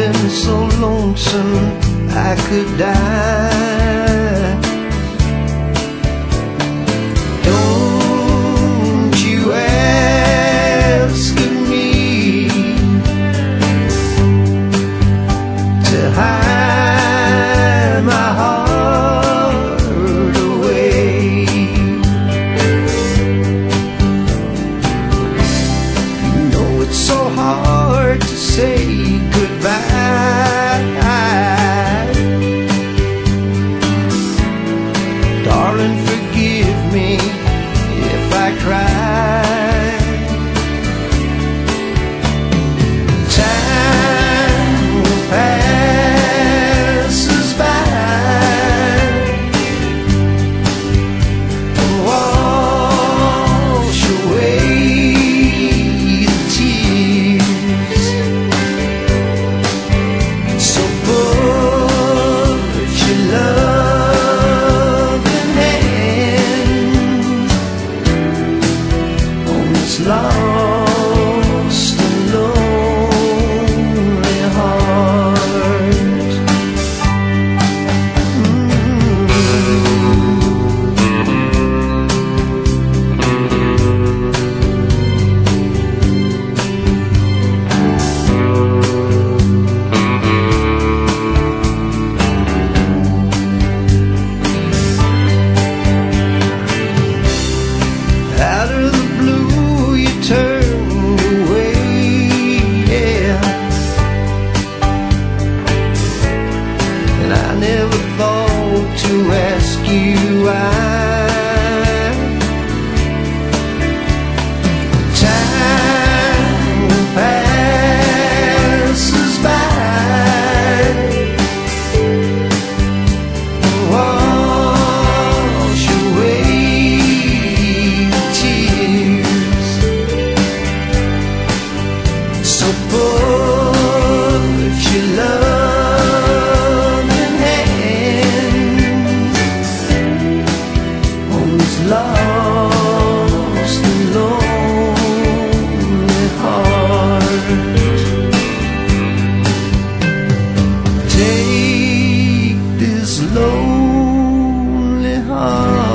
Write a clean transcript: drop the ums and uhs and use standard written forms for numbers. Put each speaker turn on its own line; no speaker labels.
been so lonesome I could die. Don't you ask of me to hide my heart away. You know it's so hard to say goodbye. Darling, forgive me if I cry. Time passes by and wash away the tears. So put your loving hand on this lost and lonely heart. Out of the blue you turned away, yeah. And I never thought to ask you why. Time passes by and wash away the tears. So put your loving hand on this lost and lonely heart. Take this lonely heart